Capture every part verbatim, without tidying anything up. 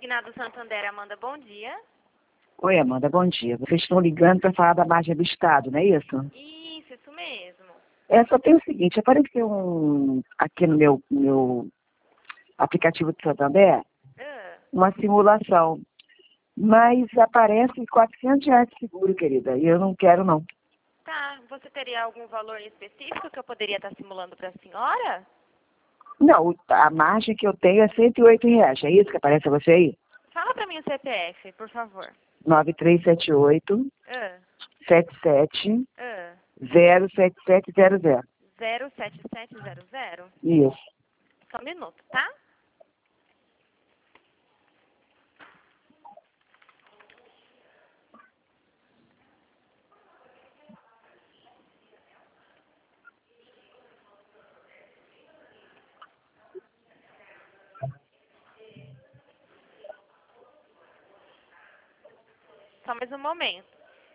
Consignado Santander, Amanda, bom dia. Oi, Amanda, bom dia. Vocês estão ligando para falar da margem do Estado, não é isso? Isso, isso mesmo. É, só tem o seguinte, apareceu um, aqui no meu, meu aplicativo do Santander, Ah, uma simulação, mas aparece quatrocentos reais de seguro, querida, e eu não quero, não. tá, você teria algum valor específico que eu poderia estar simulando para a senhora? Não, a margem que eu tenho é cento e oito reais, é isso que aparece a você aí? Fala para mim o C P F, por favor. nove três sete oito, Ah, sete sete, ah, zero sete sete zero zero. zero sete sete zero zero. Isso. Só um minuto, tá? Só mais um momento.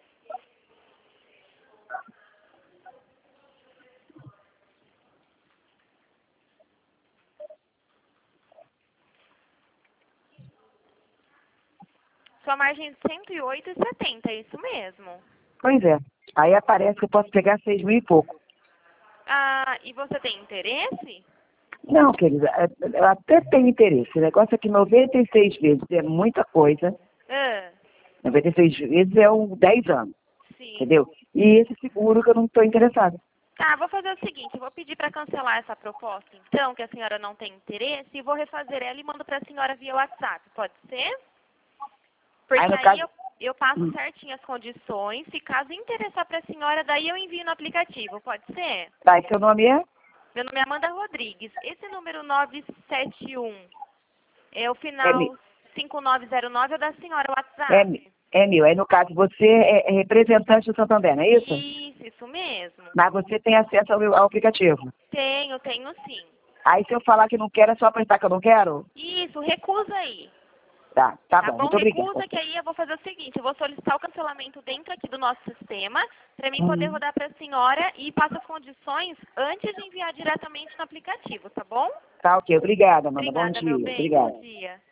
Sua margem é de cento e oito vírgula setenta, é isso mesmo. Pois é. Aí aparece que eu posso pegar seis mil e pouco. Ah, e você tem interesse? Não, querida, é- eu até tenho interesse. O negócio é que noventa e seis vezes é muita coisa. Ah, noventa e seis vezes é um dez anos, sim. entendeu? E esse seguro que eu não estou interessada. Tá, vou fazer o seguinte, eu vou pedir para cancelar essa proposta, então, que a senhora não tem interesse, e vou refazer ela e mando para a senhora via WhatsApp, pode ser? Porque Aí, no aí, caso, eu, eu passo hum, certinho as condições, se caso interessar para a senhora, daí eu envio no aplicativo, pode ser? tá, e seu nome é? Meu nome é Amanda Rodrigues. Esse número nove sete um é o M, final cinco nove zero nove é da senhora, o M, WhatsApp. é mil. Aí, no caso, você é é representante do Santander, não é isso? Isso, isso mesmo. Mas você tem acesso ao, ao aplicativo. Tenho, tenho sim. Aí, se eu falar que não quero, é só apertar que eu não quero? Isso, recusa aí. Tá, tá Tá bom, bom? muito obrigada. Recusa que aí eu vou fazer o seguinte, eu vou solicitar o cancelamento dentro aqui do nosso sistema, para mim poder Hum, rodar para a senhora e passo as condições antes de enviar diretamente no aplicativo, tá bom? tá ok, obrigada, Amanda. Bom Obrigada, meu dia, bem. Bom obrigada. dia.